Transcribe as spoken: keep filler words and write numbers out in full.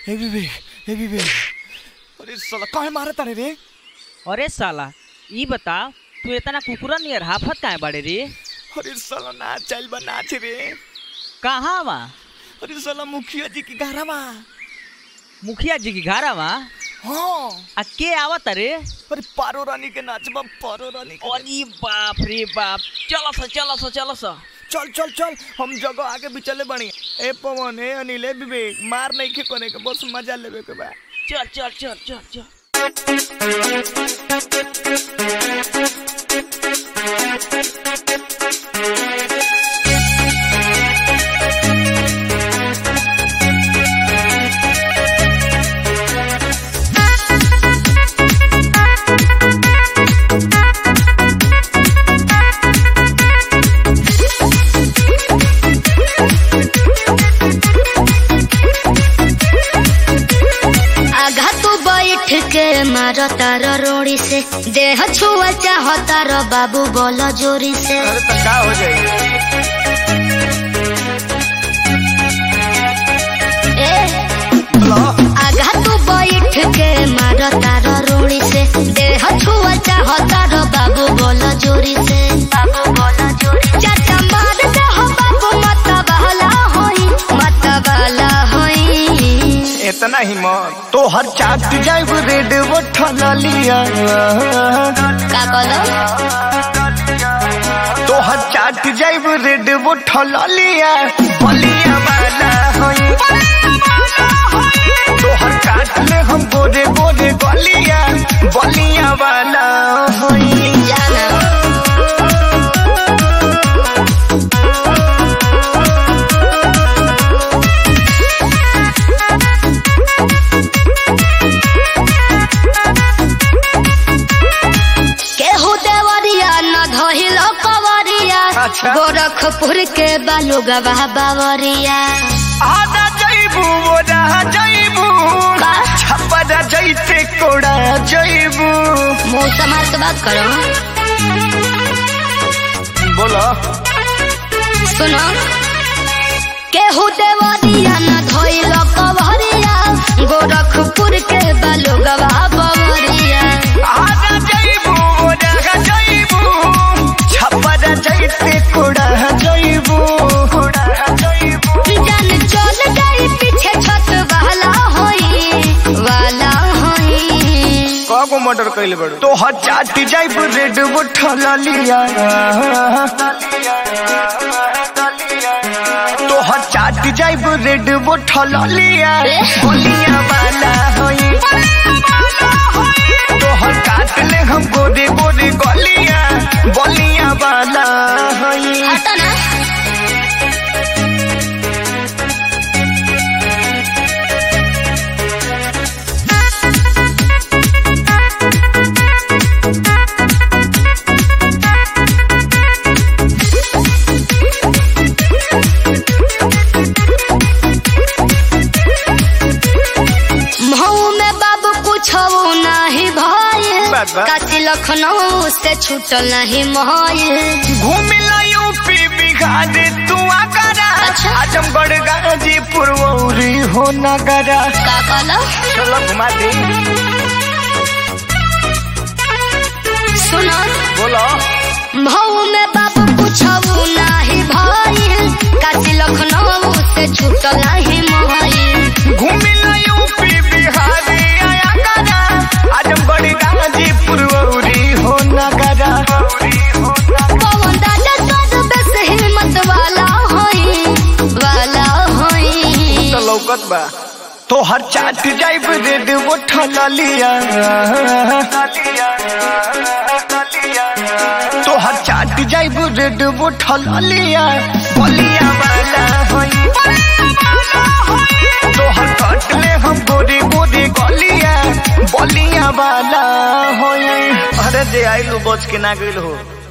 ए विवेक, ए विवेक, अरे साला काहे मारे तारे रे? अरे साला ई बता तू इतना कुकुरा नियर हाफत काहे बाड़े रे? अरे साला नाच चल बा नाच रे। कहाँ वा? अरे साला मुखिया जी की घरा वा। मुखिया जी की घरा वा? हाँ। आ के आवत रे? अरे पारो रानी के नाच बा, पारो रानी के। अरे बाप रे बाप, चलो सा चलो सा चलो सा चल चल चल हम जगह आगे भी चले बनी। ए पवन ए अनिल ए विवेक मार नहीं खे कोने के, बस मजा लेवे के बा। चल चल चल चल चल के मारो तारो रोड़ी से देह छुआ चाहो तारो बाबू बोलो जोरी से। अरे तो क्या हो जाएगी? ए आगा तू बैठ के मारो तारो रोड़ी से देह छुआ चाहो तारो बाबू बोलो जोरी से। बाबू बोलो जोरी चाचा मार दे हो बाबू मत बहला होई मत बहला होई। इतना ही मत तो हर चाट जाए रेड वो ठला लिया। का कहलो? तो हर चाट जाए रेड वो ठला लिया। बलिया वाला होई तो हर काट ले हम गोरे गोरे गलिया। बलिया वाला होई जाना गोरखपुर के बालू गवाह बावरिया। आधा जईबू ओरा जईबू छपरा जईते कोड़ा जईबू। मुँह संभाल के बात करो। बोलो सुनो केहू देवरिया न धोइल कवरिया। गोरखपुर के बालू गवाह बावरिया। आधा जईबू ओरा जईबू छपरा जईते कोड़ा जईबू कोड़ा जईबू। जान चल गई पीछे छत वाला होई वाला होई। कागो मर्डर कइले बड़ो तो हर चाट जाइब रेड वो ठला लिया। तो हर चाट जाइब रेड वो ठला लिया। बलिया वाला होई तो हर काट ले हम गोरे गोरे गलिया। बलिया वाला होई हटा ना काशी लखनऊ से छूटल नहीं मोहल। घूमिला यूपी बिहार तू आगरा। अच्छा? आजमगढ़ गाजीपुर औरी हो नगरा। का कहलो? चलो घुमा दे। सुनो बोलो भाऊ में बाबू पूछऊ नहीं भइल। काशी लखनऊ से छूटल नहीं मोहल। घूमिला यूपी बिहार आगरा। आजमगढ़ गाजीपुर औरी हो नगरा। पवन दादा तो बस हिम्मत वाला होई वाला होई। तो लौकत बा तो हर चाट जाइब रेड वो ठला लिया। तो हर चाट जाइब रेड वो ठला लिया। बलिया वाला होई तो हर काट ले हम गोरे गोरे गलिया। बलिया वाला होई। अरे जे आइलू बच के ना गइल हो।